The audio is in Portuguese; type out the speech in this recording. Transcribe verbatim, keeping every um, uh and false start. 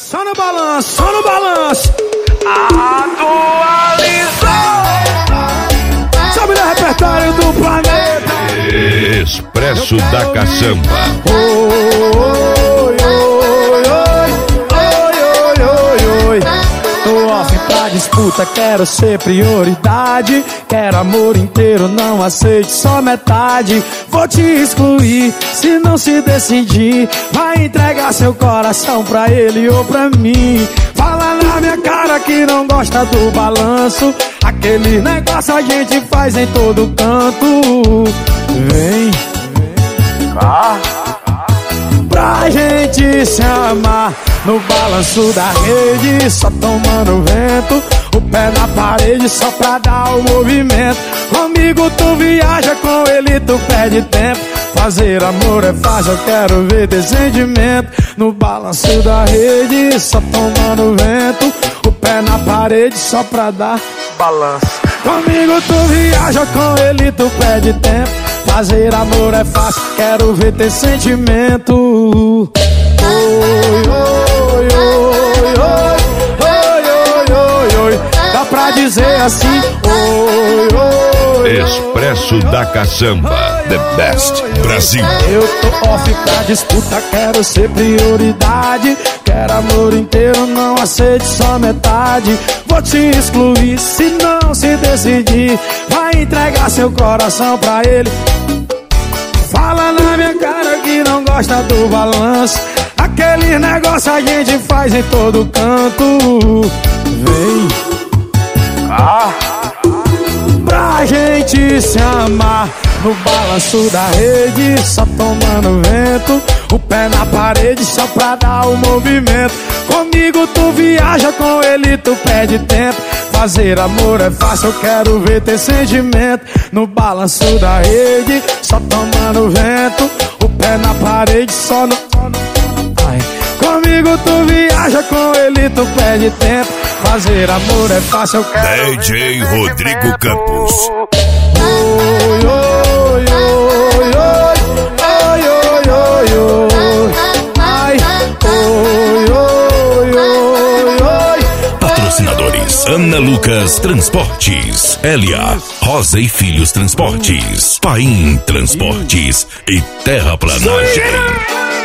Só no balanço, só no balanço. Atualizou. Sabe no repertório do planeta. Expresso da Caçamba. Oi, oi, oi, oi, oi, oi. Tô off pra disputa, quero ser prioridade. Quero amor inteiro, não aceite só metade. Vou te excluir, se não se decidir. Vai entregar seu coração pra ele ou pra mim. Fala na minha cara que não gosta do balanço. Aquele negócio a gente faz em todo canto. Vem, Ah, pra gente se amar no balanço da rede, só tomando vento, o pé na parede só pra dar o movimento. Comigo tu viaja, com ele tu perde tempo. Fazer amor é fácil, eu quero ver descendimento. No balanço da rede, só tomando vento, o pé na parede só pra dar balanço. Comigo tu viaja, com ele tu perde tempo. Fazer amor é fácil, quero ver ter sentimento. Oi, oi, oi, oi, oi, oi, oi, oi. Dá pra dizer assim. Oi, oi, Expresso da Caçamba. The best. Brasil. eu tô off pra disputa, quero ser prioridade. Quero amor inteiro, não aceite só metade. Vou te excluir, se não se decidir. Vai entregar seu coração pra ele. Fala na minha cara que não gosta do balanço. Aquele negócio a gente faz em todo canto. Vem, Ah, pra gente se amar no balanço da rede, só tomando vento, o pé na parede só pra dar o movimento. Comigo tu viaja, com ele tu perde tempo. Fazer amor é fácil, eu quero ver ter sentimento. No balanço da rede, só tomando vento, o pé na parede só no... Ai. Comigo tu viaja, com ele tu perde tempo. Fazer amor é fácil, eu quero D J Rodrigo Campos. Oi, oi, oi, oi, oi, oi, oi, oi. Ai, oi, oi, oi, oi. Patrocinadores: Ana Lucas Transportes, Elia, Rosa e Filhos Transportes, Paim Transportes e Terraplanagem.